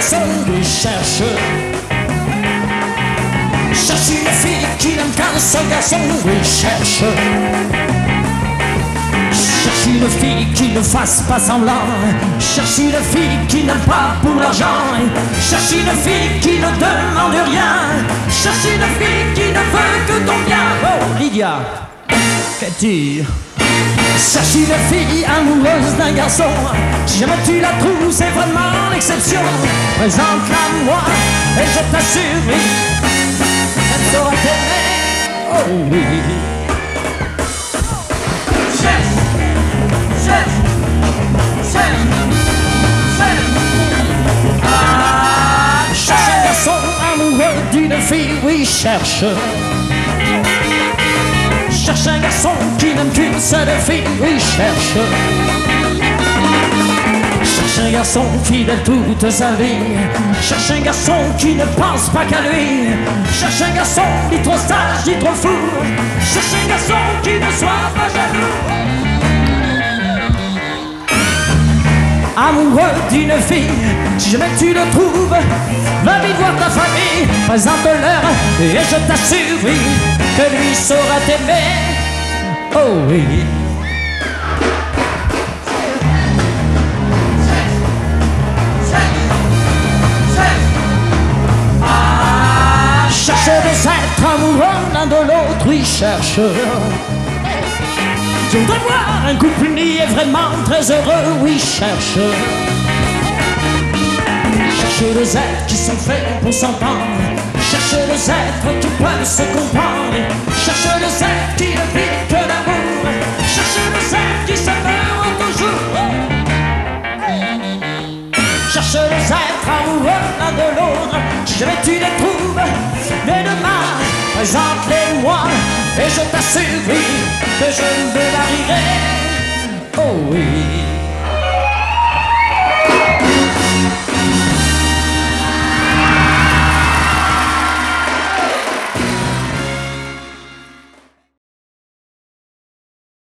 garçon, oui, cherche une fille qui n'aime qu'un seul garçon, oui, cherche une fille qui ne fasse pas semblant. Cherche une fille qui n'aime pas pour l'argent. Cherche une fille qui ne demande rien. Cherche une fille qui ne veut que ton bien. Oh, Lydia, qu'est-ce cherche une fille amoureuse d'un garçon. Si jamais tu la trouves, c'est vraiment l'exception. Présente-la moi et je t'assure, oui, elle saura t'aimer. Oh oui. Cherche un garçon amoureux d'une fille, oui, cherche un garçon qui n'aime qu'une seule fille, oui, cherche un garçon fidèle toute sa vie. Cherche un garçon qui ne pense pas qu'à lui. Cherche un garçon ni trop sage, ni trop fou. Cherche un garçon qui ne soit pas jaloux. Amoureux d'une fille, si jamais tu le trouves, va vite voir ta famille, présente-leur et je t'assure, oui, que lui saura t'aimer. Oh oui. Cherche des êtres amoureux l'un de l'autre, oui, cherche. Je voudrais voir un couple uni et vraiment très heureux, oui, cherche des êtres qui sont faits pour s'entendre. Cherche des êtres qui peuvent se comprendre. Cherche des êtres qui ne vivent que d'amour. Cherche des êtres qui s'aiment toujours. Cherche des êtres amoureux l'un de l'autre. Si jamais tu les trouves, dès demain, présente-les-moi et je t'assure, oui, que je me marierai. Oh oui.